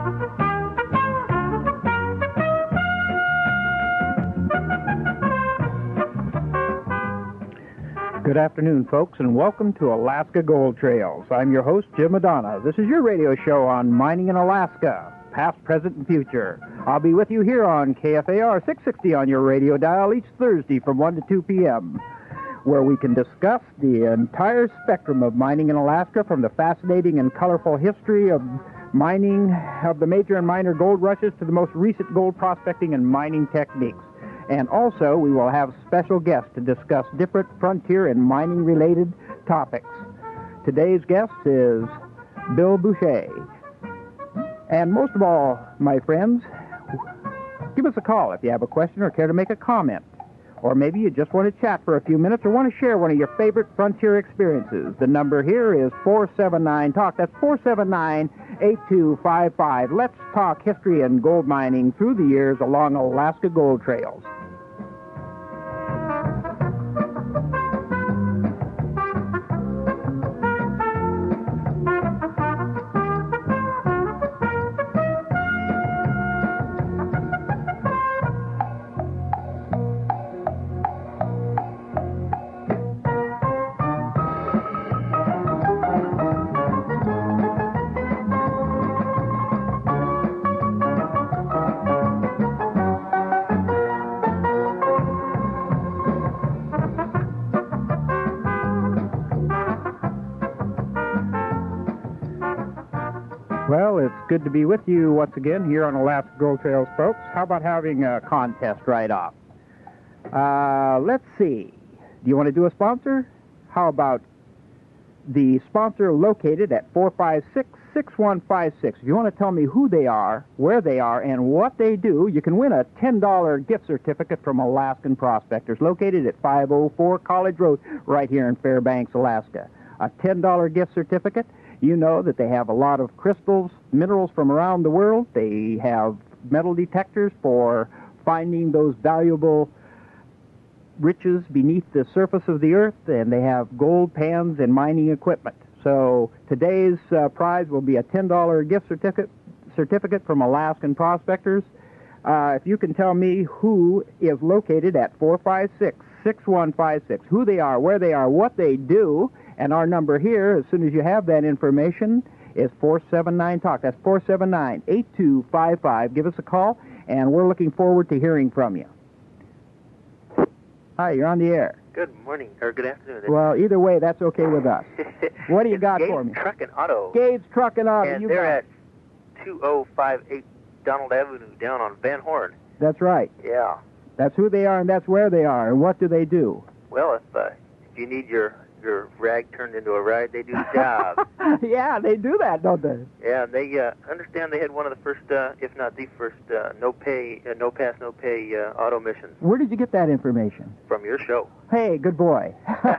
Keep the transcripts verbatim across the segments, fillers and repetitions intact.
Good afternoon, folks, and welcome to Alaska Gold Trails. I'm your host, Jim Madonna. This is your radio show on mining in Alaska, past, present, and future. I'll be with you here on K F A R six sixty on your radio dial each Thursday from one to two p.m., where we can discuss the entire spectrum of mining in Alaska, from the fascinating and colorful history of mining, of the major and minor gold rushes, to the most recent gold prospecting and mining techniques. And also, we will have special guests to discuss different frontier and mining-related topics. Today's guest is Bill Boucher. And most of all, my friends, give us a call if you have a question or care to make a comment. Or maybe you just want to chat for a few minutes or want to share one of your favorite frontier experiences. The number here is four seven nine talk. That's four seven nine, eight two five five. Let's talk history and gold mining through the years along Alaska Gold Trails. Well, it's good to be with you once again here on Alaska Gold Trails, folks. How about having a contest right off? Uh, let's see. Do you want to do a sponsor? How about the sponsor located at four five six, six one five six? If you want to tell me who they are, where they are, and what they do, you can win a ten dollar gift certificate from Alaskan Prospectors, located at five oh four College Road, right here in Fairbanks, Alaska. A ten dollar gift certificate. You know that they have a lot of crystals, minerals from around the world. They have metal detectors for finding those valuable riches beneath the surface of the earth, and they have gold pans and mining equipment. So today's uh, prize will be a ten dollar gift certificate certificate from Alaskan Prospectors. Uh, if you can tell me who is located at four five six, six one five six, who they are, where they are, what they do. And our number here, as soon as you have that information, is four seven nine talk. That's four seven nine, eight two five five. Give us a call, and we're looking forward to hearing from you. Hi, you're on the air. Good morning, or good afternoon. Well, either way, that's okay with us. What do you it's got Gates for me? Truck and Auto. Gates Truck and Auto. And you they're got at two oh five eight Donald Avenue down on Van Horn. That's right. Yeah. That's who they are, and that's where they are. And what do they do? Well, if, uh, if you need your... your rag turned into a ride, they do the job. Yeah, they do that, don't they? Yeah, they uh, understand they had one of the first, uh, if not the first, uh, no pay, uh, no pass, no pay uh, auto missions. Where did you get that information? From your show. Hey, good boy.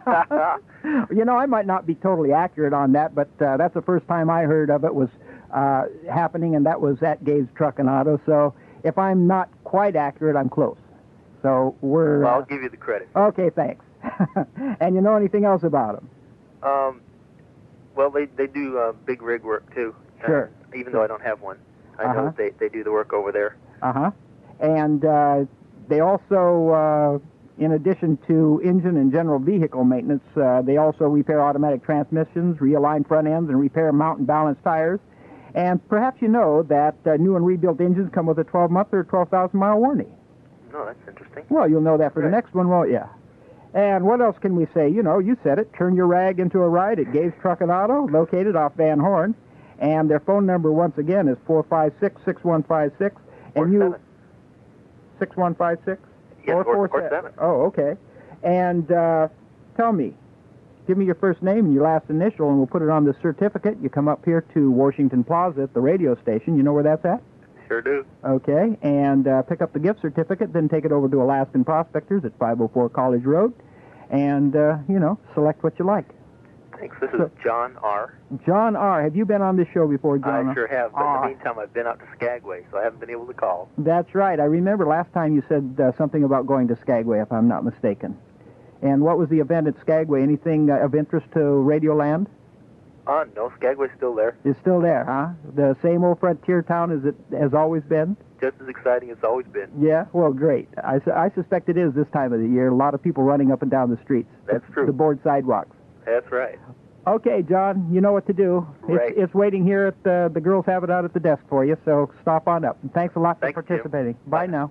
You know, I might not be totally accurate on that, but uh, that's the first time I heard of it was uh, happening, and that was at Gabe's Truck and Auto. So if I'm not quite accurate, I'm close. So we're... Well, uh, I'll give you the credit. Okay, thanks. And you know anything else about them? Um, well, they they do uh, big rig work too. Sure. Uh, even though I don't have one, I Uh-huh. know that they they do the work over there. Uh huh. And uh, they also, uh, in addition to engine and general vehicle maintenance, uh, they also repair automatic transmissions, realign front ends, and repair mount and balance tires. And perhaps you know that uh, new and rebuilt engines come with a twelve month or twelve thousand mile warranty. No, that's interesting. Well, you'll know that for Right. the next one, won't you? And what else can we say? You know, you said it. Turn your rag into a ride at Gabe's Truck and Auto, located off Van Horn. And their phone number, once again, is four five six, six one five six. And you... six one five six? Yes, or, or seven. Oh, okay. And uh, tell me, give me your first name and your last initial, and we'll put it on the certificate. You come up here to Washington Plaza at the radio station. You know where that's at? Sure do. Okay, and uh, pick up the gift certificate, then take it over to Alaskan Prospectors at five oh four College Road, and, uh, you know, select what you like. Thanks. This So- is John R. John R., have you been on this show before, John? I sure have, but Ah. in the meantime, I've been out to Skagway, so I haven't been able to call. That's right. I remember last time you said uh, something about going to Skagway, if I'm not mistaken. And what was the event at Skagway? Anything uh, of interest to Radioland? Uh, no, Skagway's still there. It's still there, huh? The same old frontier town as it has always been? Just as exciting as it's always been. Yeah, well, great. I, su- I suspect it is this time of the year. A lot of people running up and down the streets. That's the, true. The board sidewalks. That's right. Okay, John, you know what to do. Right. It's, it's waiting here at the, the girls have it out at the desk for you, so stop on up. And thanks a lot for Thanks, participating. Jim. Bye Bye. now.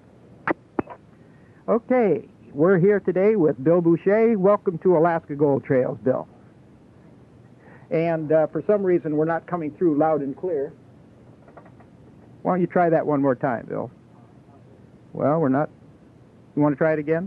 Okay, we're here today with Bill Boucher. Welcome to Alaska Gold Trails, Bill. And uh, for some reason, we're not coming through loud and clear. Why don't you try that one more time, Bill? Well, we're not. You want to try it again?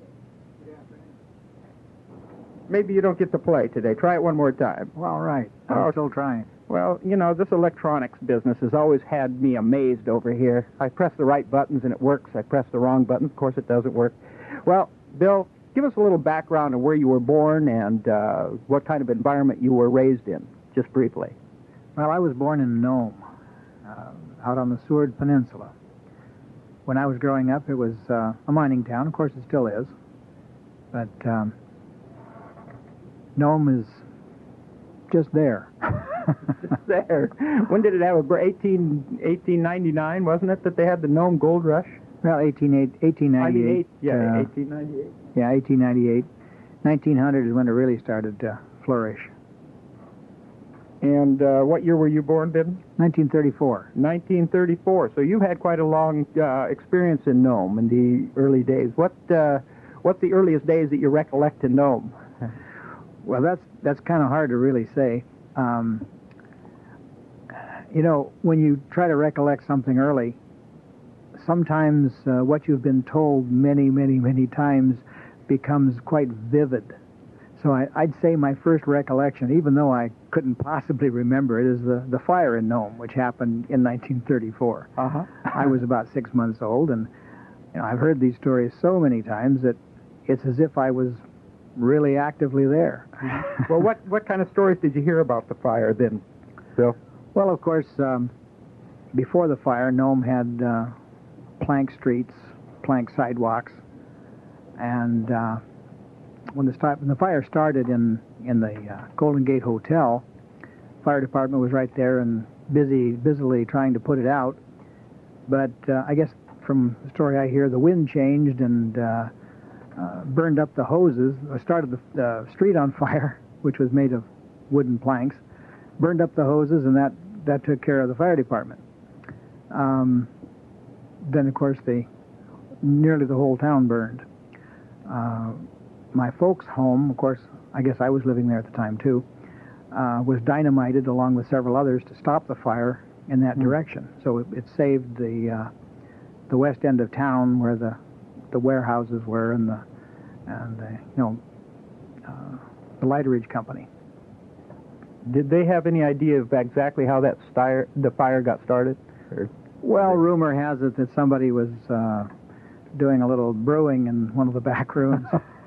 Maybe you don't get to play today. Try it one more time. Well, all right. I'm Oh. still trying. Well, you know, this electronics business has always had me amazed over here. I press the right buttons and it works. I press the wrong buttons. Of course, it doesn't work. Well, Bill, give us a little background of where you were born and uh, what kind of environment you were raised in, just briefly. Well, I was born in Nome, uh, out on the Seward Peninsula. When I was growing up, it was uh, a mining town. Of course, it still is. But um, Nome is just there. Just there. When did it have a break? eighteen, eighteen ninety-nine, wasn't it, that they had the Nome Gold Rush? Well, eighteen ninety-eight. ninety-eight, yeah, uh, eighteen ninety-eight. Yeah, eighteen ninety-eight. nineteen hundred is when it really started to flourish. And uh, what year were you born, Ben? nineteen thirty-four. nineteen thirty-four. So you've had quite a long uh, experience in Nome in the early days. What uh, what's the earliest days that you recollect in Nome? Well, that's that's kind of hard to really say. Um, you know, when you try to recollect something early, sometimes uh, what you've been told many, many, many times becomes quite vivid. So I, I'd say my first recollection, even though I couldn't possibly remember it, is the, the fire in Nome, which happened in nineteen thirty-four. Uh-huh. I was about six months old, and you know, I've heard these stories so many times that it's as if I was really actively there. Well, what, what kind of stories did you hear about the fire then, Bill? Well, of course, um, before the fire, Nome had uh, plank streets, plank sidewalks, and uh, when the, start, when the fire started in, in the uh, Golden Gate Hotel, fire department was right there and busy, busily trying to put it out. But uh, I guess from the story I hear, the wind changed and uh, uh, burned up the hoses, or started the, the street on fire, which was made of wooden planks, burned up the hoses, and that, that took care of the fire department. Um, then, of course, the nearly the whole town burned. Uh, my folks' home, of course, I guess I was living there at the time, too, uh, was dynamited along with several others to stop the fire in that mm. direction. So it, it saved the uh, the west end of town where the the warehouses were and the and the, you know uh, the Lighterage Company. Did they have any idea of exactly how that stire, the fire got started? Or well, rumor has it that somebody was uh, doing a little brewing in one of the back rooms.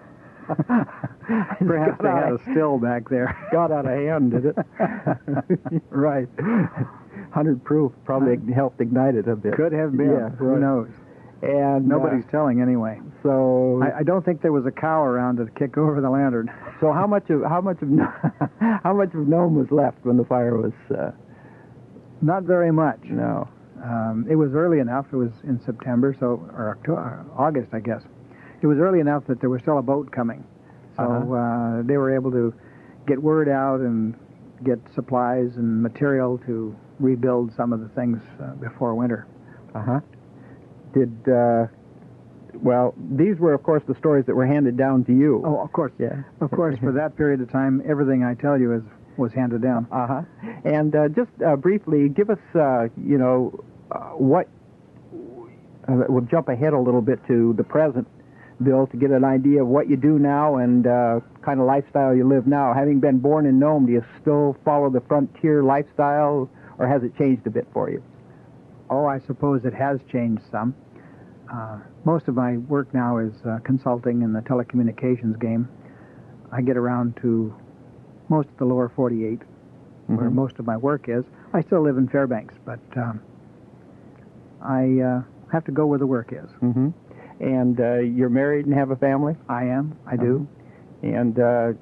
Perhaps they had a still back there. Got out of hand, did it? Right. one hundred proof probably helped ignite it a bit. Could have been. Yeah, Who right. knows? And nobody's uh, telling anyway. So I, I don't think there was a cow around to kick over the lantern. So how much of how much of how much of Nome was left when the fire was? Uh, Not very much. No. Um, it was early enough. It was in September, so or October, August, I guess. It was early enough that there was still a boat coming, so uh-huh. uh, they were able to get word out and get supplies and material to rebuild some of the things uh, before winter. Uh huh. Did uh, well? These were, of course, the stories that were handed down to you. Oh, of course. Yeah. Of course, for that period of time, everything I tell you is was handed down. Uh huh. And uh, just uh, briefly, give us, uh, you know, uh, what. Uh, we'll jump ahead a little bit to the present, Bill, to get an idea of what you do now and uh, kind of lifestyle you live now. Having been born in Nome, do you still follow the frontier lifestyle, or has it changed a bit for you? Oh, I suppose it has changed some. Uh, most of my work now is uh, consulting in the telecommunications game. I get around to most of the lower forty-eight, mm-hmm. where most of my work is. I still live in Fairbanks, but um, I uh, have to go where the work is. Mm-hmm. And uh, you're married and have a family? I am. I do. Uh-huh. And uh,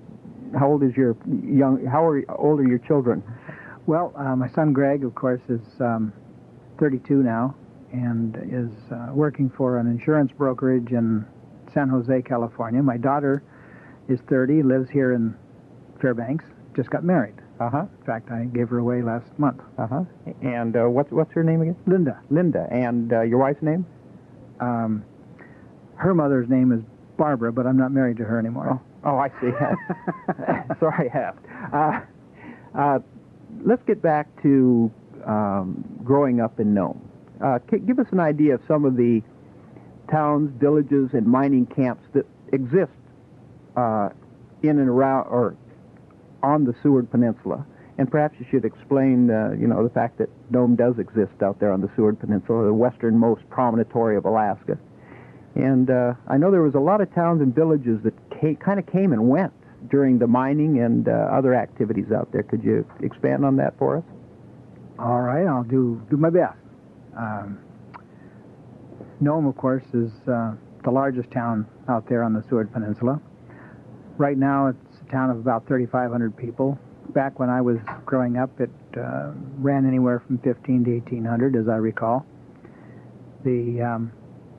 how old is your young? How are, old are your children? Well, uh, my son Greg, of course, is um, thirty-two now and is uh, working for an insurance brokerage in San Jose, California. My daughter is thirty, lives here in Fairbanks, just got married. Uh-huh. In fact, I gave her away last month. Uh-huh. And uh, what's what's her name again? Linda. Linda. And uh, your wife's name? Um, her mother's name is Barbara, but I'm not married to her anymore. Oh, oh I see. Sorry, I asked. Uh, uh, let's get back to um, growing up in Nome. Uh, give us an idea of some of the towns, villages, and mining camps that exist uh, in and around, or on the Seward Peninsula. And perhaps you should explain, uh, you know, the fact that Nome does exist out there on the Seward Peninsula, the westernmost promontory of Alaska. And uh, I know there was a lot of towns and villages that kind of came and went during the mining and uh, other activities out there. Could you expand on that for us? All right, I'll do do my best. Um, Nome, of course, is uh, the largest town out there on the Seward Peninsula. Right now, it's a town of about thirty-five hundred people. Back when I was growing up, it uh, ran anywhere from fifteen to eighteen hundred, as I recall. The um,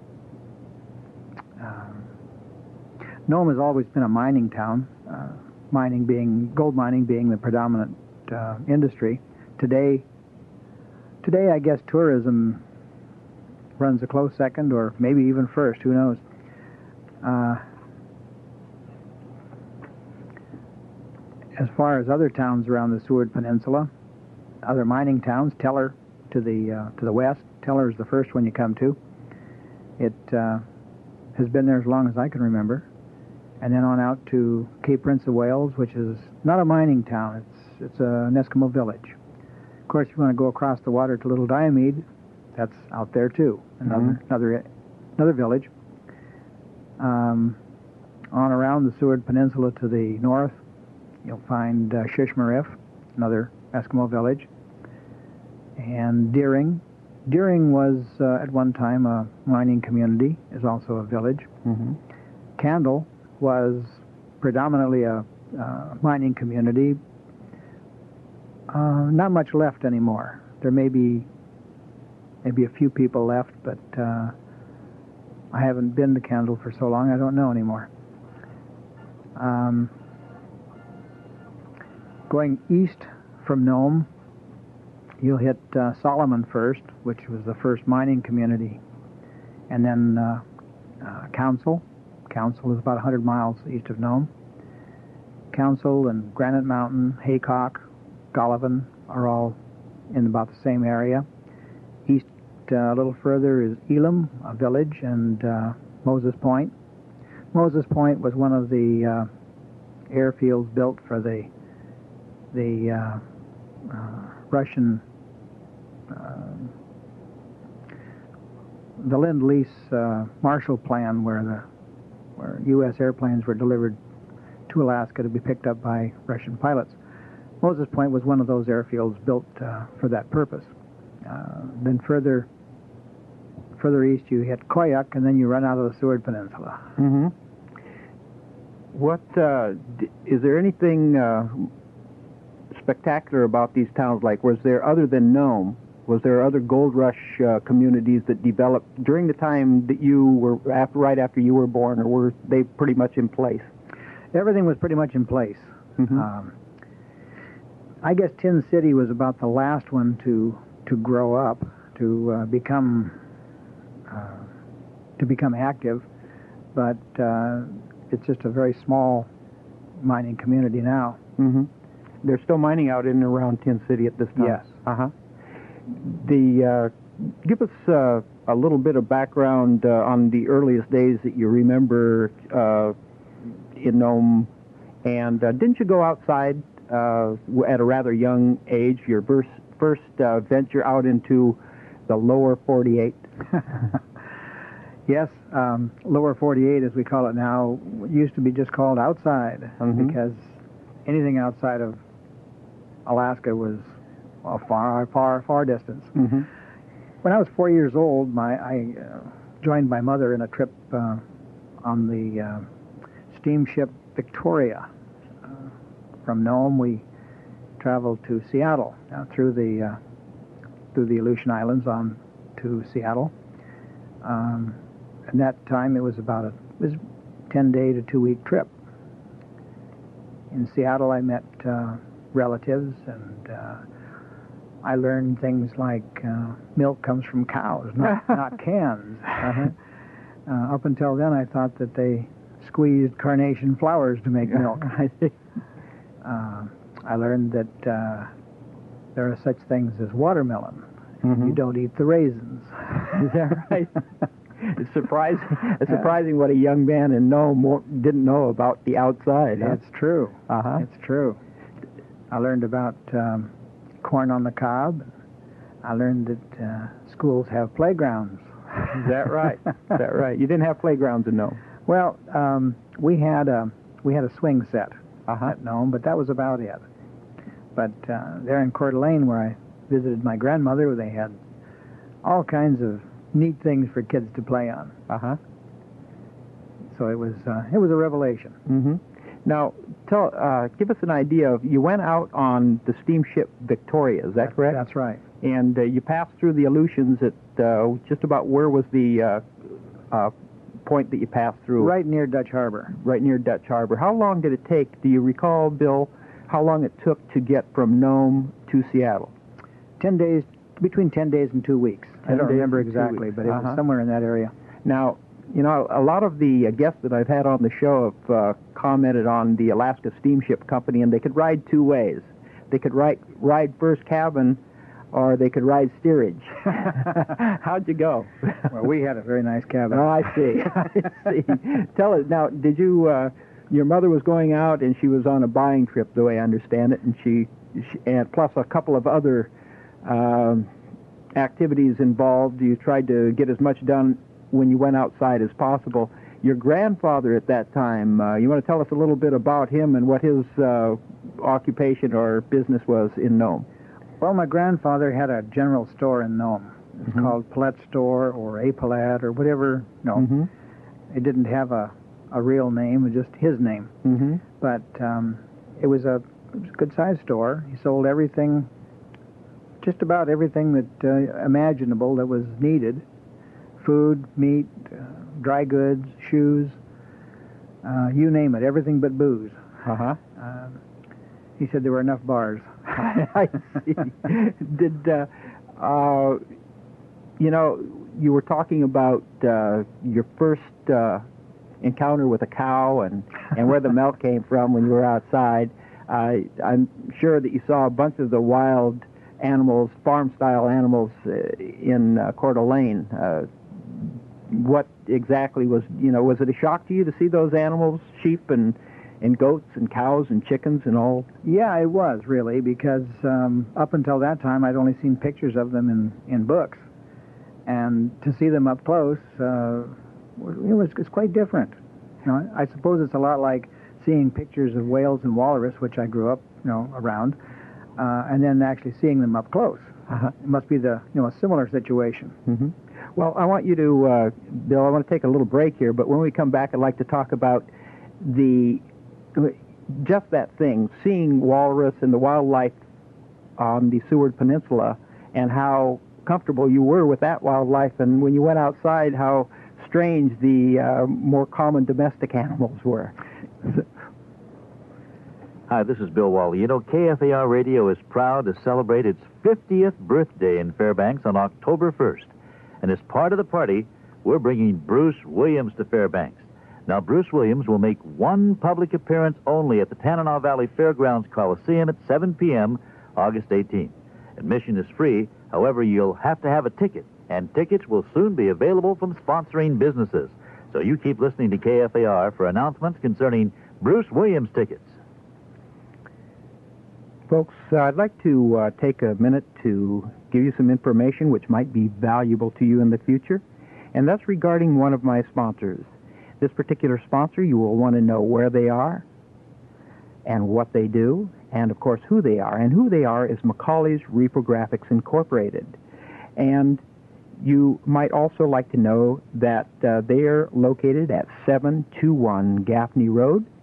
uh, Nome has always been a mining town, uh, mining being gold mining being the predominant uh, industry. Today, today, I guess tourism runs a close second, or maybe even first. Who knows? Uh, As far as other towns around the Seward Peninsula, other mining towns, Teller to the uh, to the west. Teller is the first one you come to. It uh, has been there as long as I can remember, and then on out to Cape Prince of Wales, which is not a mining town. It's it's a, an Eskimo village. Of course, if you want to go across the water to Little Diomede, that's out there too. Another Mm-hmm. another another village. Um, on around the Seward Peninsula to the north, you'll find uh, Shishmaref, another Eskimo village, and Deering. Deering was uh, at one time a mining community, is also a village. Mm-hmm. Candle was predominantly a uh, mining community. Uh, not much left anymore. There may be maybe a few people left, but uh, I haven't been to Candle for so long, I don't know anymore. Um, Going east from Nome, you'll hit uh, Solomon first, which was the first mining community, and then uh, uh, Council. Council is about one hundred miles east of Nome. Council and Granite Mountain, Haycock, Golovin are all in about the same area. East uh, a little further is Elam, a village, and uh, Moses Point. Moses Point was one of the uh, airfields built for the the uh, uh, Russian, uh, the Lend-Lease uh, Marshall Plan, where the where U S airplanes were delivered to Alaska to be picked up by Russian pilots. Moses Point was one of those airfields built uh, for that purpose. Uh, then further further east you hit Koyuk, and then you run out of the Seward Peninsula. Mm-hmm. What uh, d- is there anything Uh, spectacular about these towns? Like, was there, other than Nome, was there other gold rush uh, communities that developed during the time that you were, after, right after you were born, or were they pretty much in place? Everything was pretty much in place. Mm-hmm. Um, I guess Tin City was about the last one to to grow up, to uh, become uh, to become active, but uh, it's just a very small mining community now. Mm-hmm. They're still mining out in and around Tin City at this time? Yes. Uh-huh. The, uh, give us uh, a little bit of background uh, on the earliest days that you remember uh, in Nome. And uh, didn't you go outside uh, at a rather young age, your first, first uh, venture out into the lower forty-eight? Yes, um, lower forty-eight, as we call it now, used to be just called outside, Mm-hmm. because anything outside of Alaska was a far, far, far distance. Mm-hmm. When I was four years old, my I uh, joined my mother in a trip uh, on the uh, steamship Victoria, uh, from Nome, we traveled to Seattle, uh, through the uh, through the Aleutian Islands on to Seattle. Um, at that time, it was about a it was ten day to two week trip. In Seattle, I met uh, relatives, and uh, I learned things like uh, milk comes from cows, not not cans. Uh-huh. Uh, up until then, I thought that they squeezed carnation flowers to make milk. I see. Uh, I learned that uh, there are such things as watermelon. Mm-hmm. You don't eat the raisins. Is that right? It's surprising. It's surprising what a young man in Nome wo- didn't know about the outside. Huh? It's true. Uh-huh. It's true. I learned about um, corn on the cob. I learned that uh, schools have playgrounds. Is that right? Is that right? You didn't have playgrounds in Nome. Well, um, we had a we had a swing set Uh-huh. at Nome, but that was about it. But uh, there in Coeur d'Alene, where I visited my grandmother, they had all kinds of neat things for kids to play on. Uh-huh. So it was uh, it was a revelation. Mm-hmm. Now, tell, uh, give us an idea of, you went out on the steamship Victoria, is that That's- correct? That's right. And uh, you passed through the Aleutians at uh, just about, where was the uh, uh, point that you passed through? Right near Dutch Harbor. Right near Dutch Harbor. How long did it take, do you recall, Bill, how long it took to get from Nome to Seattle? Ten days, between ten days and two weeks. I Ten don't days remember and two exactly, weeks. but it Uh-huh. was somewhere in that area. Now, you know, a lot of the uh, guests that I've had on the show have uh, commented on the Alaska Steamship Company, and they could ride two ways. They could ride, ride first cabin, or they could ride steerage. How'd you go? Well, we had a very nice cabin. Oh, I see. I see. Tell us, now, did you, uh, your mother was going out, and she was on a buying trip, the way I understand it, and she, she and plus a couple of other um, activities involved. You tried to get as much done when you went outside as possible. Your grandfather at that time, uh, you want to tell us a little bit about him and what his uh, occupation or business was in Nome? Well, my grandfather had a general store in Nome. It's Mhm. called Paulette Store or A Paulette or whatever. No, Mm-hmm. it didn't have a, a real name, it was just his name. Mm-hmm. But um, it was a, it was a good-sized store. He sold everything, just about everything that uh, imaginable that was needed. Food, meat, uh, dry goods, shoes, uh, you name it, everything but booze. Uh-huh. Uh, he said there were enough bars. I see. Did, uh, uh, you know, you were talking about uh, your first uh, encounter with a cow and, and where the milk came from when you were outside. Uh, I'm sure that you saw a bunch of the wild animals, farm-style animals uh, in uh, Coeur d'Alene. Uh, what exactly was, you know, was it a shock to you to see those animals, sheep and and goats and cows and chickens and all? Yeah, it was, really, because um, up until that time, I'd only seen pictures of them in, in books. And to see them up close, uh, it was, it's quite different. You know, I suppose it's a lot like seeing pictures of whales and walrus, which I grew up, you know, around, uh, and then actually seeing them up close. Uh-huh. It must be the, you know, a similar situation. Mm-hmm. Well, I want you to, uh, Bill, I want to take a little break here, but when we come back, I'd like to talk about the, just that thing, seeing walrus and the wildlife on the Seward Peninsula, and how comfortable you were with that wildlife, and when you went outside, how strange the uh, more common domestic animals were. Hi, this is Bill Wally. You know, K F A R Radio is proud to celebrate its fiftieth birthday in Fairbanks on October first. And as part of the party, we're bringing Bruce Williams to Fairbanks. Now, Bruce Williams will make one public appearance only at the Tanana Valley Fairgrounds Coliseum at seven p.m. August eighteenth. Admission is free. However, you'll have to have a ticket, and tickets will soon be available from sponsoring businesses. So you keep listening to K F A R for announcements concerning Bruce Williams tickets. Folks, uh, I'd like to uh, take a minute to give you some information which might be valuable to you in the future, and that's regarding one of my sponsors. This particular sponsor, you will want to know where they are and what they do, and of course who they are. And who they are is Macaulay's Reprographics Incorporated. And you might also like to know that uh, they are located at seven two one Gaffney Road,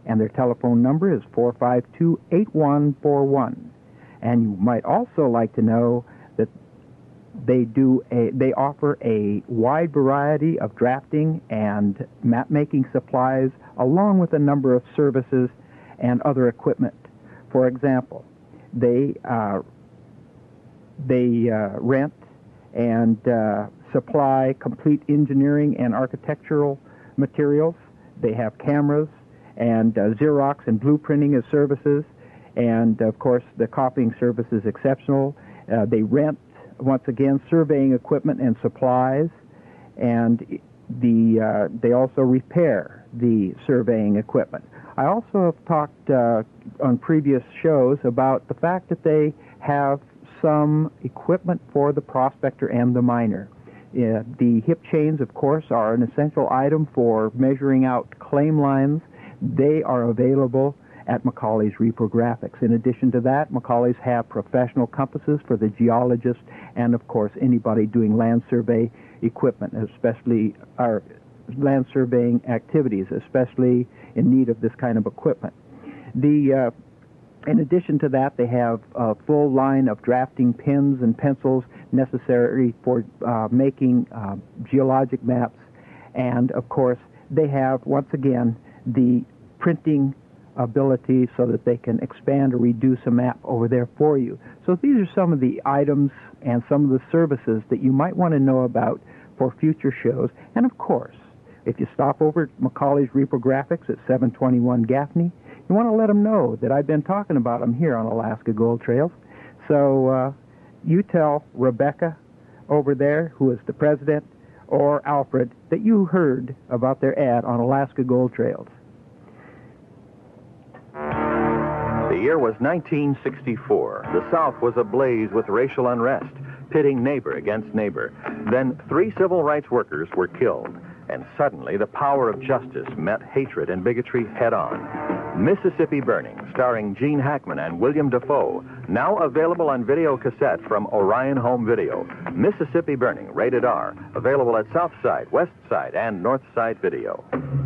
and their telephone number is four five two, eight one four one. And you might also like to know that they do a they offer a wide variety of drafting and map-making supplies, along with a number of services and other equipment. For example, they uh, they uh, rent and uh, supply complete engineering and architectural materials. They have cameras and uh, Xerox and blueprinting as services, and of course the copying service is exceptional. Uh, they rent, once again, surveying equipment and supplies, and the uh, they also repair the surveying equipment. I also have talked uh, on previous shows about the fact that they have some equipment for the prospector and the miner. Uh, the hip chains, of course, are an essential item for measuring out claim lines. They are available at Macaulay's Reprographics. In addition to that, Macaulay's have professional compasses for the geologist and, of course, anybody doing land survey equipment, especially our land surveying activities, especially in need of this kind of equipment. The uh, In addition to that, they have a full line of drafting pens and pencils necessary for uh, making uh, geologic maps. And, of course, they have, once again, the printing ability so that they can expand or reduce a map over there for you. So these are some of the items and some of the services that you might want to know about for future shows. And, of course, if you stop over at Macaulay's Reprographics at seven twenty-one Gaffney, you want to let them know that I've been talking about them here on Alaska Gold Trails. So uh, you tell Rebecca over there, who is the president, or Alfred, that you heard about their ad on Alaska Gold Trails. The year was nineteen sixty-four. The South was ablaze with racial unrest, pitting neighbor against neighbor. Then three civil rights workers were killed, and suddenly the power of justice met hatred and bigotry head-on. Mississippi Burning, starring Gene Hackman and William Dafoe, now available on video cassette from Orion Home Video. Mississippi Burning, rated R, available at South Side, West Side, and North Side Video.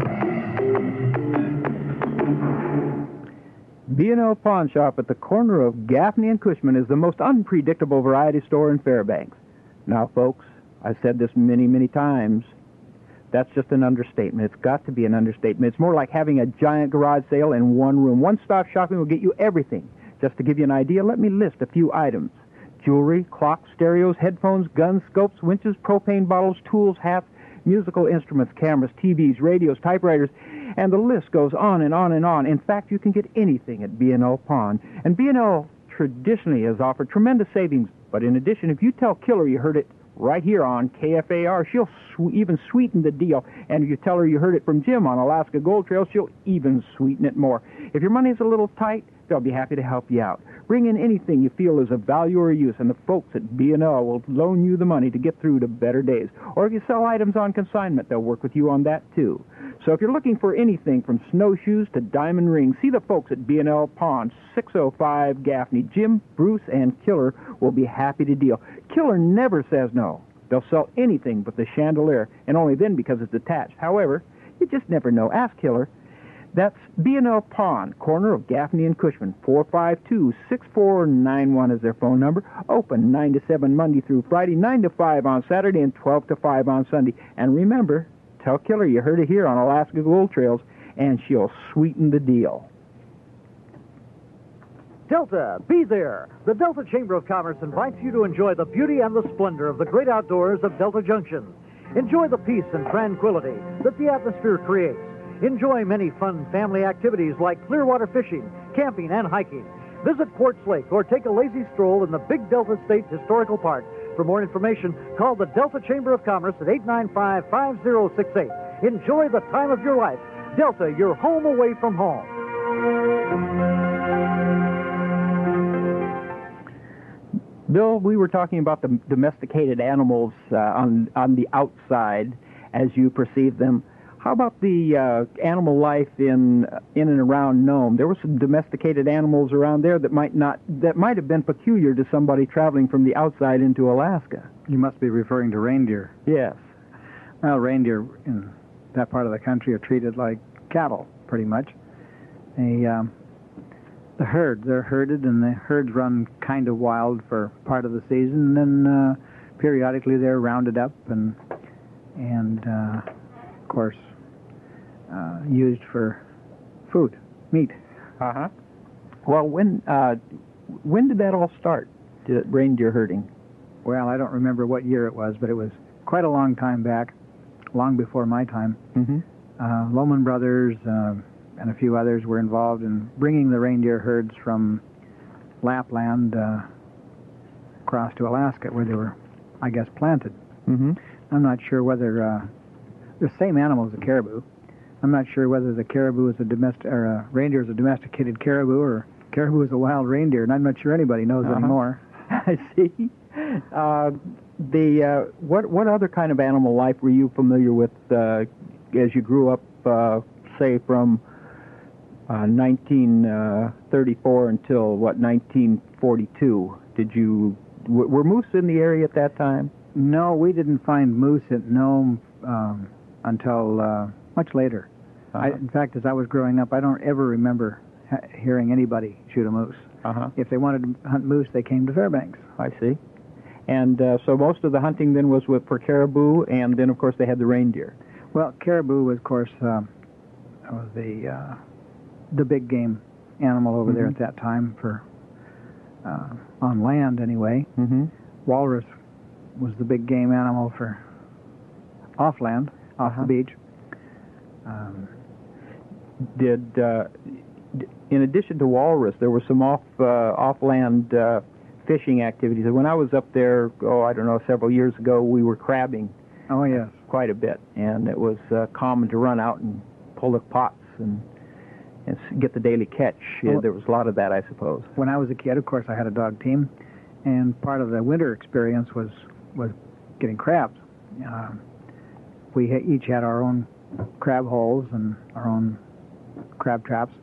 B and L Pawn Shop at the corner of Gaffney and Cushman is the most unpredictable variety store in Fairbanks. Now, folks, I've said this many, many times. That's just an understatement. It's got to be an understatement. It's more like having a giant garage sale in one room. One-stop shopping will get you everything. Just to give you an idea, let me list a few items. Jewelry, clocks, stereos, headphones, guns, scopes, winches, propane bottles, tools, hats, musical instruments, cameras, T Vs, radios, typewriters, and the list goes on and on and on. In fact, you can get anything at B and L Pawn. And B and L traditionally has offered tremendous savings. But in addition, if you tell Killer you heard it right here on K F A R, she'll sw- even sweeten the deal. And if you tell her you heard it from Jim on Alaska Gold Trail, she'll even sweeten it more. If your money's a little tight, they'll be happy to help you out. Bring in anything you feel is of value or use, and the folks at B and L will loan you the money to get through to better days. Or if you sell items on consignment, they'll work with you on that, too. So if you're looking for anything from snowshoes to diamond rings, see the folks at B and L Pawn, six oh five Gaffney. Jim, Bruce, and Killer will be happy to deal. Killer never says no. They'll sell anything but the chandelier, and only then because it's attached. However, you just never know. Ask Killer. That's B and L Pawn, corner of Gaffney and Cushman. four five two, six four nine one is their phone number. Open nine to seven Monday through Friday, nine to five on Saturday, and twelve to five on Sunday. And remember, tell Killer you heard it here on Alaska Gold Trails, and she'll sweeten the deal. Delta, be there. The Delta Chamber of Commerce invites you to enjoy the beauty and the splendor of the great outdoors of Delta Junction. Enjoy the peace and tranquility that the atmosphere creates. Enjoy many fun family activities like clearwater fishing, camping, and hiking. Visit Quartz Lake or take a lazy stroll in the Big Delta State Historical Park. For more information, call the Delta Chamber of Commerce at eight nine five, five oh six eight. Enjoy the time of your life. Delta, your home away from home. Bill, we were talking about the domesticated animals uh, on, on the outside as you perceive them. How about the uh, animal life in in and around Nome? There were some domesticated animals around there that might not that might have been peculiar to somebody traveling from the outside into Alaska. You must be referring to reindeer. Yes. Well, reindeer in that part of the country are treated like cattle, pretty much. They, um, the herd, they're herded, and the herds run kind of wild for part of the season, and then uh, periodically they're rounded up and, and uh, of course, uh, used for food, meat. Uh-huh. Well, when uh, when did that all start, the reindeer herding? Well, I don't remember what year it was, but it was quite a long time back, long before my time. Mm-hmm. Uh, Lohman Brothers uh, and a few others were involved in bringing the reindeer herds from Lapland uh, across to Alaska, where they were, I guess, planted. Mm-hmm. I'm not sure whether uh, the same animal as the caribou. I'm not sure whether the caribou is a domestic or a reindeer is a domesticated caribou or caribou is a wild reindeer, and I'm not sure anybody knows Uh-huh. anymore. I see. Uh, the uh, what what other kind of animal life were you familiar with uh, as you grew up? Uh, say from uh, nineteen thirty-four until what nineteen forty-two? Did you w- were moose in the area at that time? No, we didn't find moose at Nome um, until uh, much later. Uh-huh. I, in fact, as I was growing up, I don't ever remember ha- hearing anybody shoot a moose. Uh-huh. If they wanted to hunt moose, they came to Fairbanks. I see. And uh, so most of the hunting then was with for caribou, and then of course they had the reindeer. Well, caribou was, of course, um, was the uh, the big game animal over there at that time for uh, on land anyway. Mm-hmm. Walrus was the big game animal for off land, off Uh-huh. the beach. Um, Did uh, d- in addition to walrus, there were some off uh, off-land uh, fishing activities. When I was up there, oh, I don't know, several years ago, we were crabbing oh yes. quite a bit, and it was uh, common to run out and pull the pots and, and s- get the daily catch. Yeah, Well- there was a lot of that, I suppose. When I was a kid, of course, I had a dog team, and part of the winter experience was was getting crabs. Um, we ha- each had our own crab holes and our own crab traps.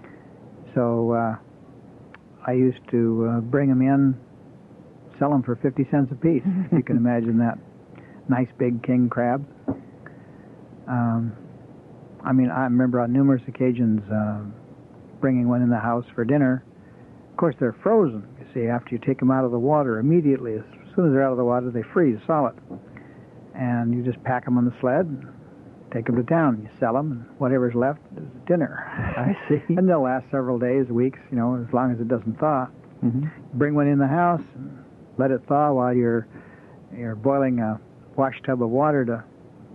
So uh, I used to uh, bring them in, sell them for fifty cents a piece. If you can imagine that. Nice big king crab. Um, I mean, I remember on numerous occasions uh, bringing one in the house for dinner. Of course, they're frozen. You see, after you take them out of the water, immediately, as soon as they're out of the water, they freeze solid. And you just pack them on the sled, and take them to town. You sell them, and whatever's left is dinner. I see. And they'll last several days, weeks, you know, as long as it doesn't thaw. Mm-hmm. Bring one in the house, and let it thaw while you're you're boiling a wash tub of water to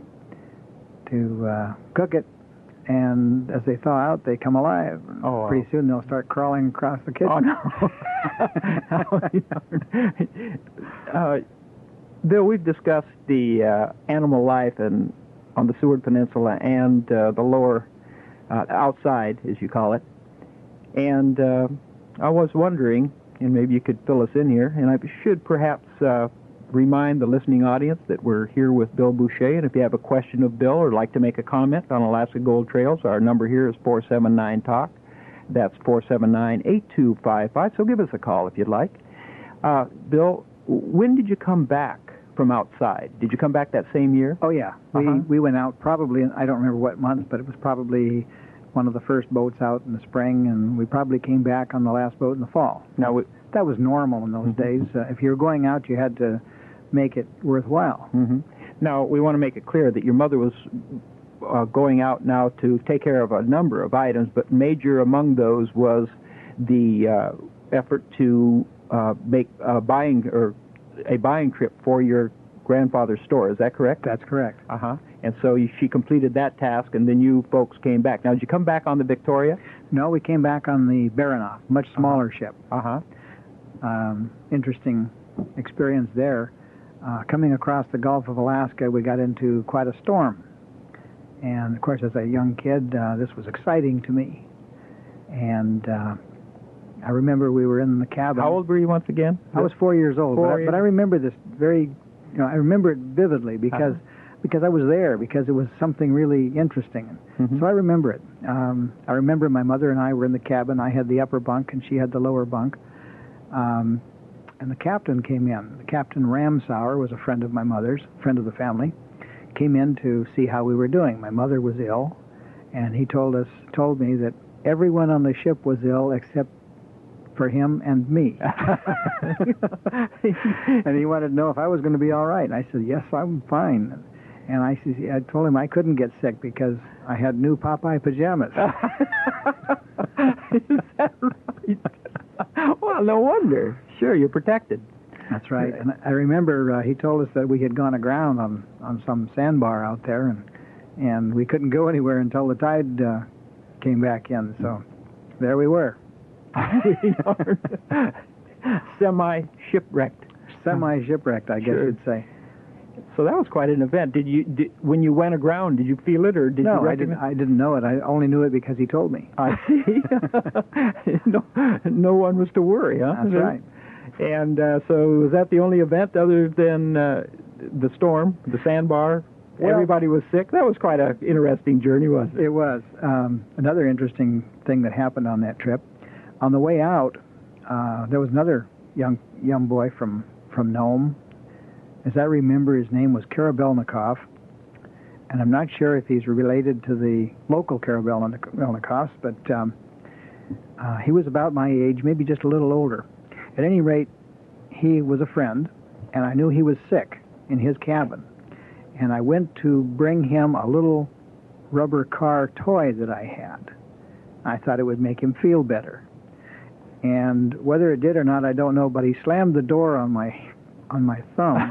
to uh, cook it. And as they thaw out, they come alive. And Oh, wow. pretty soon they'll start crawling across the kitchen. Oh, no. uh, Bill, we've discussed the uh, animal life and on the Seward Peninsula and uh, the lower uh, outside, as you call it. And uh, I was wondering, and maybe you could fill us in here, and I should perhaps uh, remind the listening audience that we're here with Bill Boucher, and if you have a question of Bill or like to make a comment on Alaska Gold Trails, our number here is four seven nine talk. That's four seven nine, eight two five five, so give us a call if you'd like. Uh, Bill, when did you come back from outside? Did you come back that same year? Oh, yeah. We, Uh-huh. we went out probably, in, I don't remember what month, but it was probably one of the first boats out in the spring, and we probably came back on the last boat in the fall. Now, we, That was normal in those days. Uh, if you were going out, you had to make it worthwhile. hmm Now, we want to make it clear that your mother was uh, going out now to take care of a number of items, but major among those was the uh, effort to uh, make a buying or a buying trip for your grandfather's store. Is that correct? That's correct. Uh-huh. And so you, she completed that task, and then you folks came back. Now, did you come back on the Victoria? No, we came back on the Baranof, much smaller ship. Uh-huh. Um, interesting experience there. Uh, coming across the Gulf of Alaska, we got into quite a storm. And, of course, as a young kid, uh, this was exciting to me. And uh, I remember we were in the cabin. How old were you once again? I was four years old, Four but, I, years. but I remember this very, you know, I remember it vividly because Uh-huh. because I was there, because it was something really interesting. Mhm. So I remember it. Um, I remember my mother and I were in the cabin. I had the upper bunk and she had the lower bunk. Um, and the captain came in. The Captain Ramsauer was a friend of my mother's, friend of the family, came in to see how we were doing. My mother was ill, and he told us, told me that everyone on the ship was ill except for him and me. And he wanted to know if I was going to be all right. And I said, yes, I'm fine. And I, I told him I couldn't get sick because I had new Popeye pajamas. Is that right? Well, no wonder. Sure, you're protected. That's right. And I remember uh, he told us that we had gone aground on, on some sandbar out there, and and we couldn't go anywhere until the tide uh, came back in. So there we were. Semi-shipwrecked. Semi-shipwrecked, I guess Sure. you'd say. So that was quite an event. Did you, did, when you went aground, did you feel it, or did no, you I didn't. recognize- I didn't know it. I only knew it because he told me. I see. no, no one was to worry, huh? That's right. And uh, so was that the only event other than uh, the storm, the sandbar? Well- Everybody was sick? That was quite an interesting journey, wasn't it? It was. Um, another interesting thing that happened on that trip. On the way out, uh, there was another young young boy from, from Nome. As I remember, his name was Karabelnikov, and I'm not sure if he's related to the local Karabelnikovs, but um, uh, he was about my age, maybe just a little older. At any rate, he was a friend, and I knew he was sick in his cabin. And I went to bring him a little rubber car toy that I had. I thought it would make him feel better. And whether it did or not, I don't know, but he slammed the door on my on my thumb.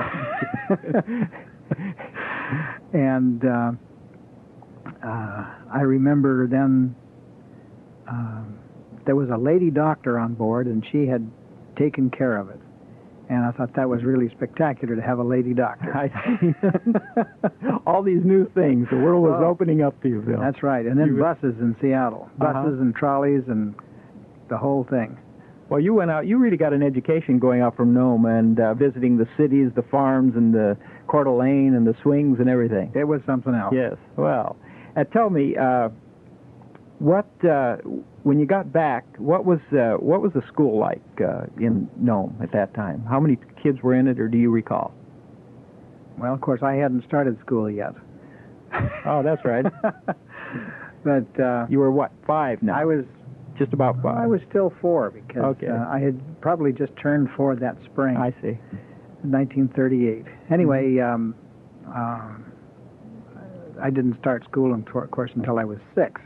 And uh, uh, I remember then uh, there was a lady doctor on board, and she had taken care of it. And I thought that was really spectacular to have a lady doctor. I see. All these new things. The world was Oh. opening up to you, Bill. That's right. And then You- buses in Seattle. Buses Uh-huh. and trolleys and the whole thing. Well, you went out, you really got an education going out from Nome and uh, visiting the cities, the farms, and the Coeur d'Alene and the swings and everything. It was something else. Yes. Well, uh, tell me, uh, what uh, when you got back, what was uh, what was the school like uh, in Nome at that time? How many kids were in it, or do you recall? Well, of course, I hadn't started school yet. Oh, that's right. But uh, You were what, five now? I was just about five. I was still four because Okay. uh, I had probably just turned four that spring, I see. nineteen thirty-eight. Anyway, um, um, I didn't start school, of course, until I was six.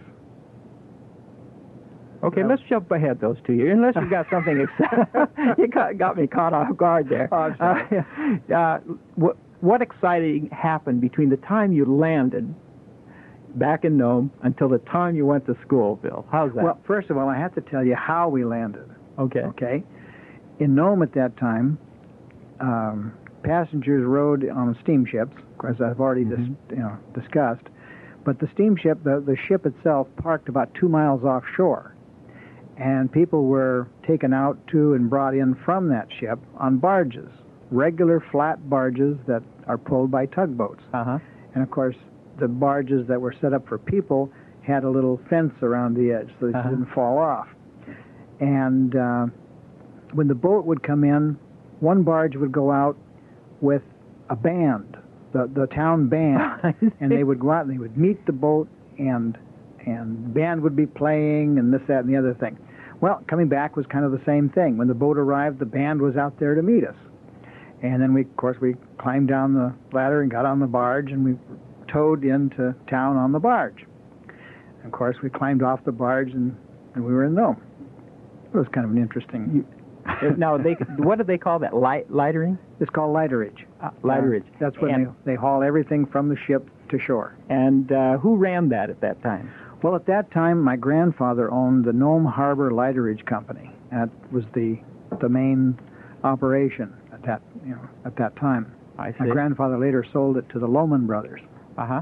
Okay, Well- let's jump ahead those two years, unless you've got something exciting. You got, got me caught off guard there. Oh, I'm sorry. Uh, uh, what, what exciting happened between the time you landed back in Nome until the time you went to school, Bill? How's that? Well, first of all, I have to tell you how we landed. okay. Okay. In Nome at that time, um, passengers rode on steamships, of course, I've already dis- you know, discussed, but the steamship, the, the ship itself, parked about two miles offshore, and people were taken out to and brought in from that ship on barges, regular flat barges that are pulled by tugboats. Uh-huh. And, of course, the barges that were set up for people had a little fence around the edge so that Uh-huh. you didn't fall off. And uh, when the boat would come in, one barge would go out with a band, the the town band, and they would go out and they would meet the boat, and and band would be playing, and this, that, and the other thing. Well, coming back was kind of the same thing. When the boat arrived, the band was out there to meet us. And then we, of course, we climbed down the ladder and got on the barge, and we towed into town on the barge. And of course, we climbed off the barge, and, and we were in Nome. It was kind of an interesting... Now, they what do they call that? Light, lightering? It's called lighterage. Uh, lighterage. Uh, that's when And- they, they haul everything from the ship to shore. And uh, who ran that at that time? Well, at that time, my grandfather owned the Nome Harbor Lighterage Company. That was the the main operation at that you know at that time. I see. My grandfather later sold it to the Lohman brothers. Uh-huh.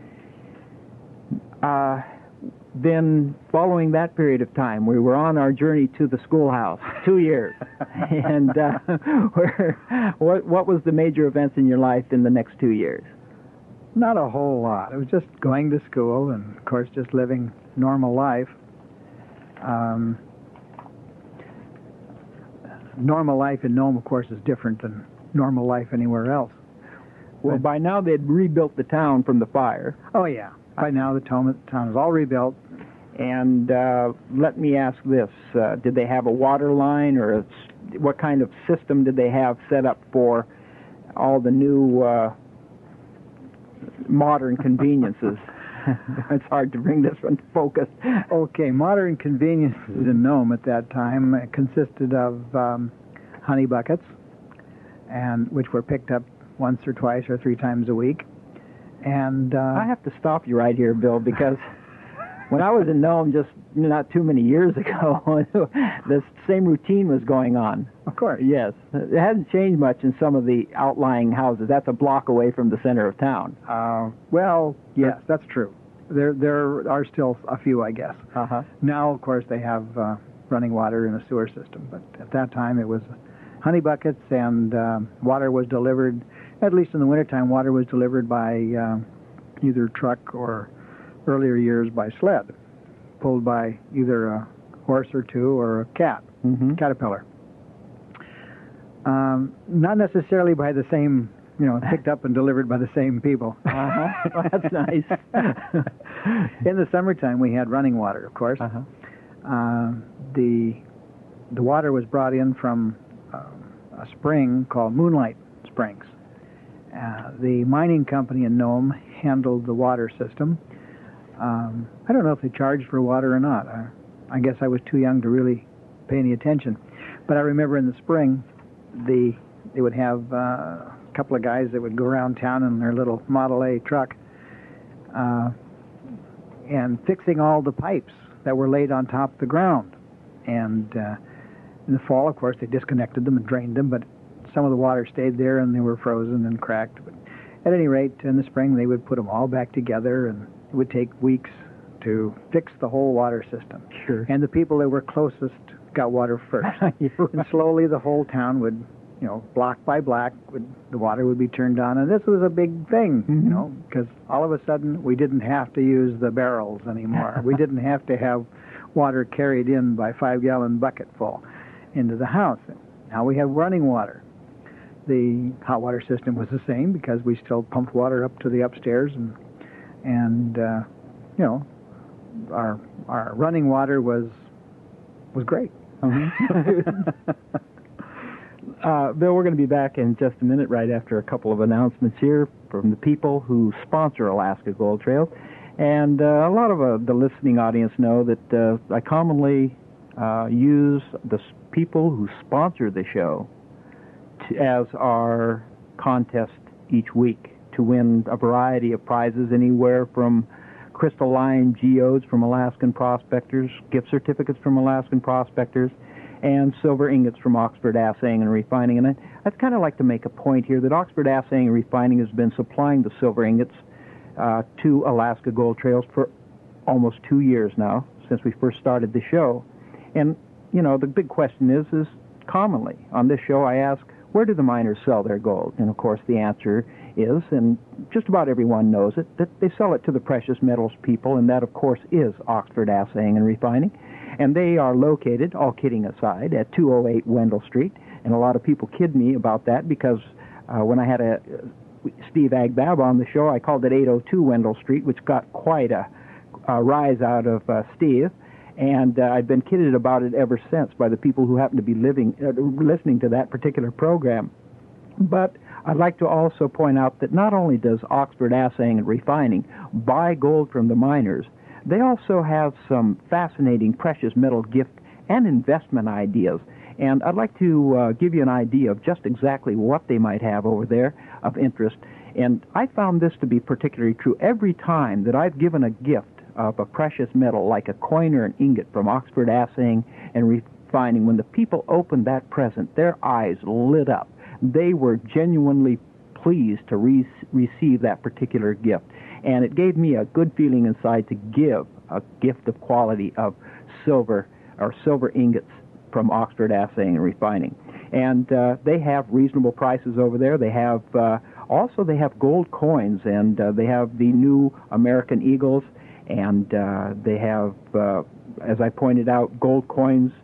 Uh, then, following that period of time, we were on our journey to the schoolhouse, two years. And uh, where, what, what was the major events in your life in the next two years? Not a whole lot. It was just going to school and, of course, just living normal life. Um, normal life in Nome, of course, is different than normal life anywhere else. Well, by now they'd rebuilt the town from the fire. Oh, yeah. By now, the town, town is all rebuilt. And uh, let me ask this. Uh, did they have a water line, or a, what kind of system did they have set up for all the new uh, modern conveniences? It's hard to bring this one to focus. Okay, modern conveniences in Nome at that time consisted of um, honey buckets, and which were picked up once or twice or three times a week. And uh, I have to stop you right here, Bill, because when I was in Nome just not too many years ago, the same routine was going on. Of course. Yes. It hasn't changed much in some of the outlying houses. That's a block away from the center of town. Uh, well, yes, that's true. There there are still a few, I guess. Uh-huh. Now, of course, they have uh, running water in a sewer system. But at that time, it was honey buckets, and uh, water was delivered, at least in the wintertime, water was delivered by uh, either truck or earlier years by sled, pulled by either a horse or two or a cat, mm-hmm. caterpillar. Um, not necessarily by the same, you know, picked up and delivered by the same people. Uh-huh. Well, that's nice. In the summertime, we had running water, of course. Uh-huh. Uh, the the water was brought in from uh, a spring called Moonlight Springs. Uh, the mining company in Nome handled the water system. Um, I don't know if they charged for water or not. I, I guess I was too young to really pay any attention. But I remember in the spring, the they would have uh, a couple of guys that would go around town in their little Model A truck uh, and fixing all the pipes that were laid on top of the ground. And uh, in the fall, of course, they disconnected them and drained them, but some of the water stayed there and they were frozen and cracked. But at any rate, in the spring, they would put them all back together, and it would take weeks to fix the whole water system. Sure. And the people that were closest got water first. And slowly the whole town would, you know, block by block, would, the water would be turned on. And this was a big thing, mm-hmm. you know, because all of a sudden we didn't have to use the barrels anymore. We didn't have to have water carried in by five-gallon bucket full into the house. Now we have running water. The hot water system was the same because we still pumped water up to the upstairs, and and uh, you know, our our running water was was great. Uh-huh. uh, Bill, we're going to be back in just a minute, right after a couple of announcements here from the people who sponsor Alaska Gold Trails, and uh, a lot of uh, the listening audience know that uh, I commonly uh, use the s- people who sponsor the show as our contest each week to win a variety of prizes, anywhere from crystalline geodes from Alaskan prospectors, gift certificates from Alaskan prospectors, and silver ingots from Oxford Assaying and Refining. And I, I'd kind of like to make a point here that Oxford Assaying and Refining has been supplying the silver ingots uh, to Alaska Gold Trails for almost two years now, since we first started the show. And, you know, the big question is, is commonly on this show I ask, where do the miners sell their gold? And, of course, the answer is, and just about everyone knows it, that they sell it to the precious metals people, and that, of course, is Oxford Assaying and Refining. And they are located, all kidding aside, at two oh eight Wendell Street. And a lot of people kid me about that because uh, when I had a uh, Steve Agbab on the show, I called it eight oh two Wendell Street, which got quite a, a rise out of uh, Steve. And uh, I've been kidded about it ever since by the people who happen to be living, uh, listening to that particular program. But I'd like to also point out that not only does Oxford Assaying and Refining buy gold from the miners, they also have some fascinating precious metal gift and investment ideas. And I'd like to uh, give you an idea of just exactly what they might have over there of interest. And I found this to be particularly true every time that I've given a gift of a precious metal like a coin or an ingot from Oxford Assaying and Refining. When the people opened that present, their eyes lit up. They were genuinely pleased to re- receive that particular gift. And it gave me a good feeling inside to give a gift of quality of silver or silver ingots from Oxford Assaying and Refining. And uh, they have reasonable prices over there. They have uh, also they have gold coins, and uh, they have the new American Eagles, and uh, they have, uh, as I pointed out, gold coins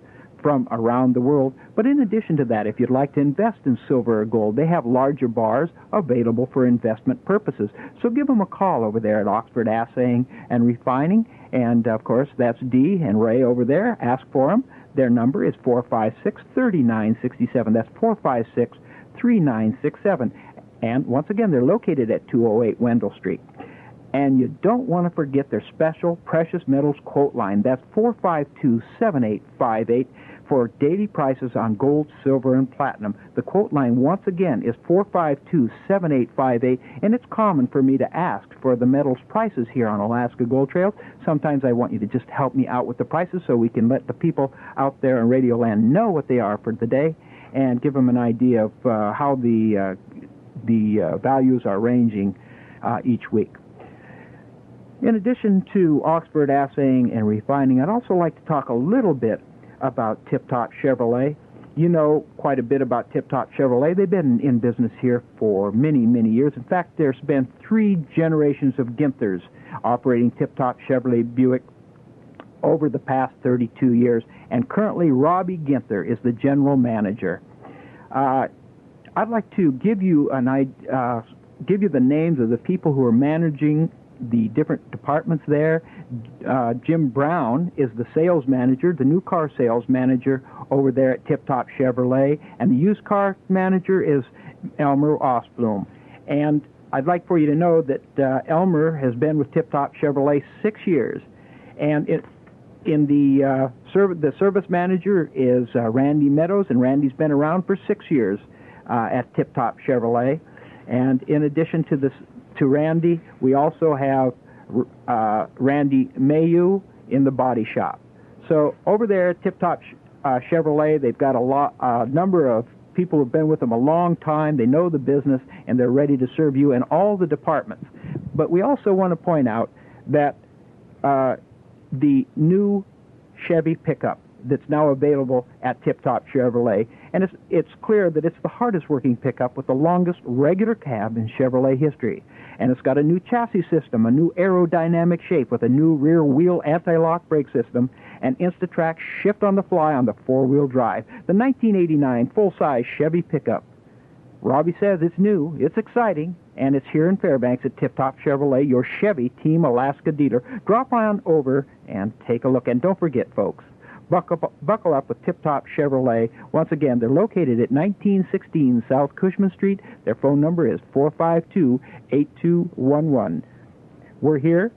from around the world. But in addition to that, if you'd like to invest in silver or gold, they have larger bars available for investment purposes. So give them a call over there at Oxford Assaying and Refining. And, of course, that's Dee and Ray over there. Ask for them. Their number is four five six, three nine six seven. That's four five six, three nine six seven. And, once again, they're located at two oh eight Wendell Street. And you don't want to forget their special precious metals quote line. That's four five two, seven eight five eight for daily prices on gold, silver, and platinum. The quote line, once again, is four five two, seven eight five eight, and it's common for me to ask for the metals prices here on Alaska Gold Trails. Sometimes I want you to just help me out with the prices so we can let the people out there in Radio Land know what they are for the day and give them an idea of uh, how the, uh, the uh, values are ranging uh, each week. In addition to Oxford Assaying and Refining, I'd also like to talk a little bit about Tip Top Chevrolet. You know quite a bit about Tip Top Chevrolet. They've been in business here for many, many years. In fact, there's been three generations of Ginthers operating Tip Top Chevrolet Buick over the past thirty-two years, and currently Robbie Ginther is the general manager. Uh, I'd like to give you an uh, give you the names of the people who are managing the different departments there. Uh, Jim Brown is the sales manager, the new car sales manager over there at Tip Top Chevrolet, and the used car manager is Elmer Osblum. And I'd like for you to know that uh, Elmer has been with Tip Top Chevrolet six years, and it, in the uh, serv- the service manager is uh, Randy Meadows, and Randy's been around for six years uh, at Tip Top Chevrolet. And in addition to this, to Randy, we also have uh, Randy Mayu in the body shop. So over there at Tip Top uh, Chevrolet, they've got a lot, a number of people who've been with them a long time. They know the business, and they're ready to serve you in all the departments. But we also want to point out that uh, the new Chevy pickup that's now available at Tip Top Chevrolet, and it's, it's clear that it's the hardest working pickup with the longest regular cab in Chevrolet history. And it's got a new chassis system, a new aerodynamic shape with a new rear wheel anti-lock brake system, and Instatrack shift on the fly on the four-wheel drive. The nineteen eighty-nine full-size Chevy pickup. Robbie says it's new, it's exciting, and it's here in Fairbanks at Tip Top Chevrolet, your Chevy Team Alaska dealer. Drop on over and take a look. And don't forget, folks, Buckle up, buckle up with Tip Top Chevrolet. Once again, they're located at nineteen sixteen South Cushman Street. Their phone number is four five two, eight two one one. We're here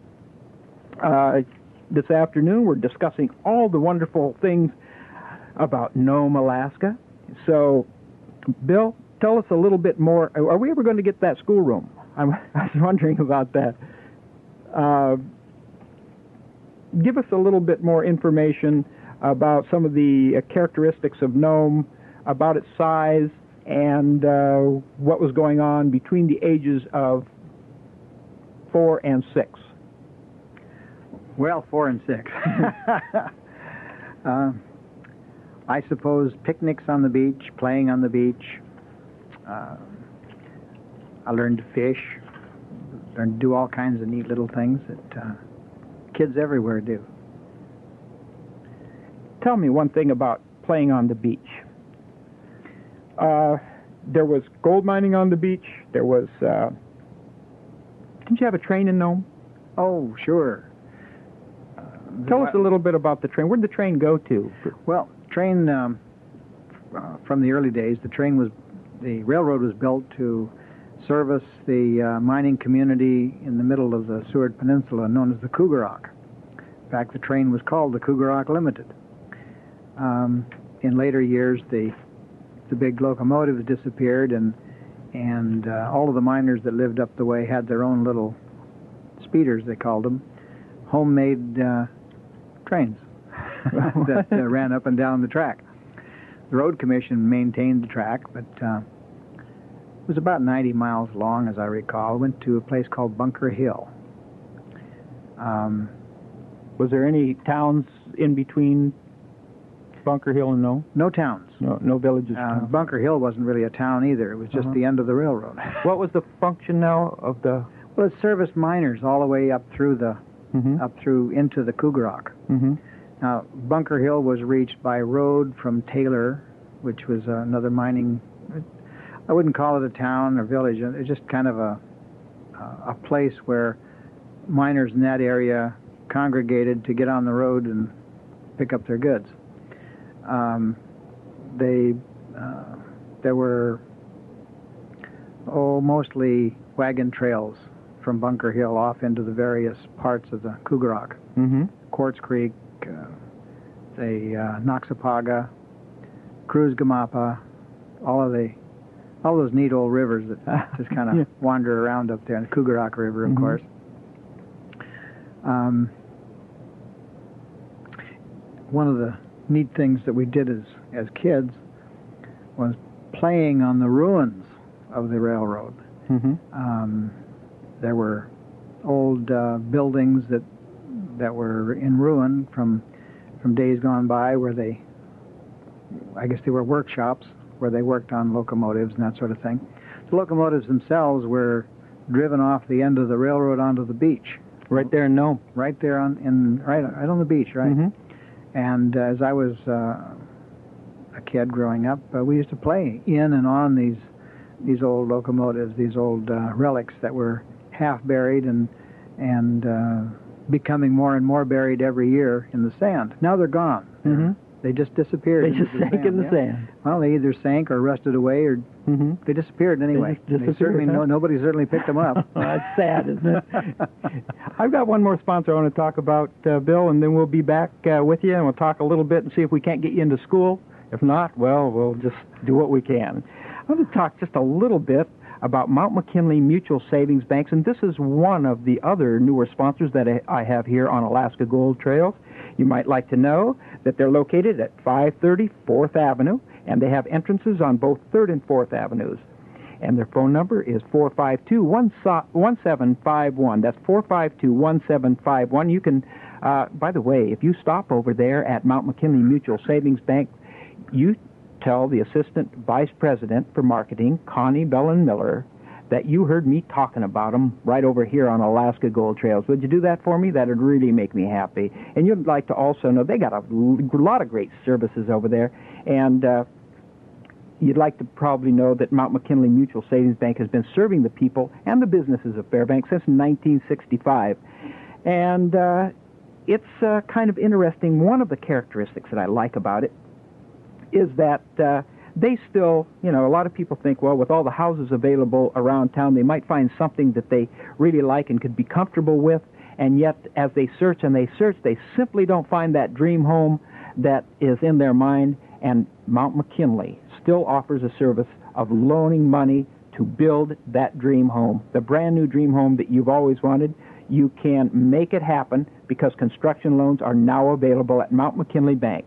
uh, this afternoon. We're discussing all the wonderful things about Nome, Alaska. So, Bill, tell us a little bit more. Are we ever going to get that schoolroom? I'm, I was wondering about that. Uh, give us a little bit more information about some of the uh, characteristics of Nome, about its size, and uh, what was going on between the ages of four and six. Well, four and six. uh, I suppose picnics on the beach, playing on the beach. Uh, I learned to fish, learned to do all kinds of neat little things that uh, kids everywhere do. Tell me one thing about playing on the beach. Uh, there was gold mining on the beach. There was... Uh, didn't you have a train in Nome? Oh, sure. Uh, Tell us a little bit about the train. Where'd the train go to? Well, train, um, uh, from the early days, the train was... The railroad was built to service the uh, mining community in the middle of the Seward Peninsula known as the Cougarock. In fact, the train was called the Cougarock Limited. Um, in later years, the the big locomotives disappeared, and and uh, all of the miners that lived up the way had their own little speeders, they called them, homemade uh, trains that uh, ran up and down the track. The Road Commission maintained the track, but uh, it was about ninety miles long, as I recall. Went to a place called Bunker Hill. Um, Was there any towns in between Bunker Hill and Nome? No towns. No, no villages. Uh, Bunker Hill wasn't really a town either. It was just Uh-huh. the end of the railroad. What was the function now of the... Well, it serviced miners all the way up through the Mm-hmm. up through into the Cougarock. Mm-hmm. Now, Bunker Hill was reached by road from Taylor, which was uh, another mining. I wouldn't call it a town or village. It's just kind of a a place where miners in that area congregated to get on the road and pick up their goods. Um, they uh, there were oh mostly wagon trails from Bunker Hill off into the various parts of the Cougarock. Mm-hmm. Quartz Creek, uh, the uh, Noxapaga, Cruz Gamapa, all of the all those neat old rivers that just kind of Yeah. wander around up there, and the Cougarock River, of Mhm. course. Um, one of the neat things that we did as as kids was playing on the ruins of the railroad. Mm-hmm. Um, there were old uh, buildings that that were in ruin from from days gone by, where they, I guess they were workshops where they worked on locomotives and that sort of thing. The locomotives themselves were driven off the end of the railroad onto the beach, Right there in Nome. right there on in right right on the beach, right. Mm-hmm. And uh, as I was uh, a kid growing up, uh, we used to play in and on these these old locomotives, these old uh, relics that were half buried and and uh, becoming more and more buried every year in the sand. Now they're gone. Mm-hmm. They just disappeared. They into just the sank sand, in the yeah. sand. Well, they either sank or rusted away, or Mm-hmm. they disappeared anyway. just They disappeared, certainly huh? no nobody certainly picked them up. That's sad, isn't it? I've got one more sponsor I want to talk about, uh, Bill, and then we'll be back uh, with you, and we'll talk a little bit and see if we can't get you into school. If not, well, we'll just do what we can. I want to talk just a little bit about Mount McKinley Mutual Savings Banks, and this is one of the other newer sponsors that I I have here on Alaska Gold Trails. You might like to know that they're located at five thirty fourth Avenue, and they have entrances on both third and fourth Avenues. And their phone number is four five two, one seven five one. That's four five two, one seven five one. You can, uh, by the way, if you stop over there at Mount McKinley Mutual Savings Bank, you tell the Assistant Vice President for Marketing, Connie Bellin Miller, that you heard me talking about them right over here on Alaska Gold Trails. Would you do that for me? That would really make me happy. And you'd like to also know they got a l- lot of great services over there. And uh, you'd like to probably know that Mount McKinley Mutual Savings Bank has been serving the people and the businesses of Fairbanks since nineteen sixty-five. And uh, it's uh, kind of interesting. One of the characteristics that I like about it is that uh, they still, you know, a lot of people think, well, with all the houses available around town, they might find something that they really like and could be comfortable with, and yet as they search and they search, they simply don't find that dream home that is in their mind, and Mount McKinley still offers a service of loaning money to build that dream home, the brand new dream home that you've always wanted. You can make it happen because construction loans are now available at Mount McKinley Bank.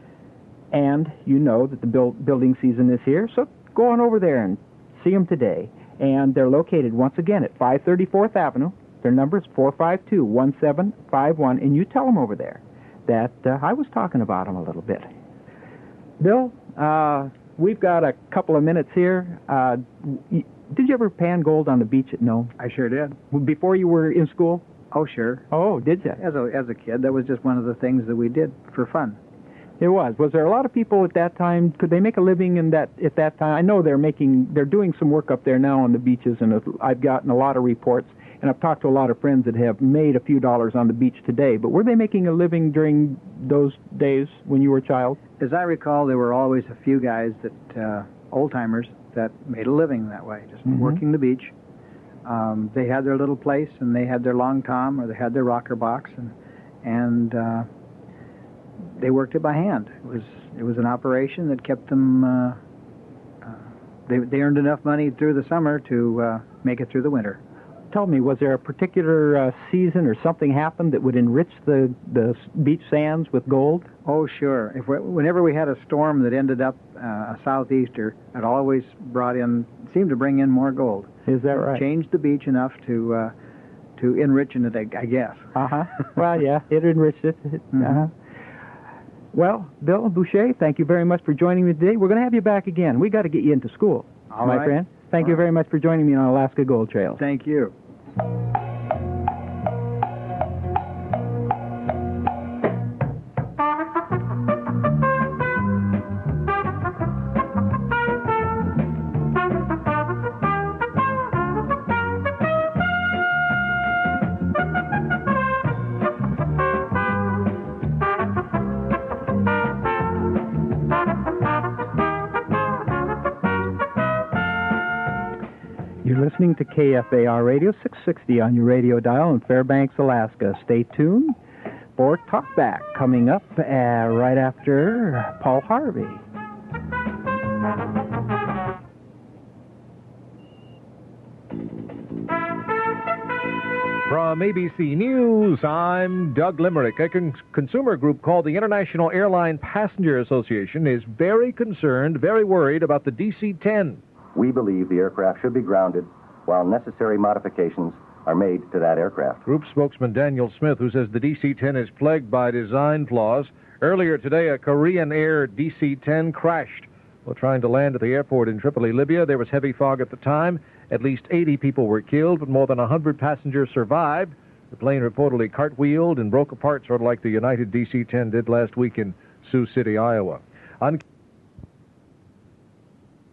And you know that the build, building season is here, so go on over there and see them today. And they're located, once again, at five thirty fourth Avenue. Their number is four five two, one seven five one, and you tell them over there that uh, I was talking about them a little bit. Bill, uh, we've got a couple of minutes here. Uh, y- did you ever pan gold on the beach at Nome? I sure did. Before you were in school? Oh, sure. Oh, did you? As a as a kid, that was just one of the things that we did for fun. It was. Was there a lot of people at that time? Could they make a living in that at that time? I know they're making, they're doing some work up there now on the beaches, and I've gotten a lot of reports, and I've talked to a lot of friends that have made a few dollars on the beach today. But were they making a living during those days when you were a child? As I recall, there were always a few guys that, uh, old timers, that made a living that way, just Mhm. working the beach. Um, they had their little place, and they had their long tom, or they had their rocker box, and and uh, they worked it by hand. It was it was an operation that kept them. Uh, uh, they they earned enough money through the summer to uh, make it through the winter. Tell me, was there a particular uh, season or something happened that would enrich the, the beach sands with gold? Oh, sure. If we, whenever we had a storm that ended up uh, a southeaster, it always brought in, seemed to bring in more gold. Is that right? Changed the beach enough to uh, to enrich it, I, I guess. Uh-huh. Well, yeah, it enriched it. Mm-hmm. Uh-huh. Well, Bill Boucher, thank you very much for joining me today. We're going to have you back again. we got to get you into school, All my right. friend. Thank All you right. very much for joining me on Alaska Gold Trails. Thank you. listening to K F A R Radio six sixty on your radio dial in Fairbanks, Alaska. Stay tuned for Talkback coming up uh, right after Paul Harvey. From A B C News, I'm Doug Limerick. A con- consumer group called the International Airline Passenger Association is very concerned, very worried about the D C ten. We believe the aircraft should be grounded while necessary modifications are made to that aircraft. Group spokesman Daniel Smith, who says the D C ten is plagued by design flaws. Earlier today, a Korean Air D C ten crashed. While trying to land at the airport in Tripoli, Libya, there was heavy fog at the time. At least eighty people were killed, but more than one hundred passengers survived. The plane reportedly cartwheeled and broke apart, sort of like the United D C ten did last week in Sioux City, Iowa. On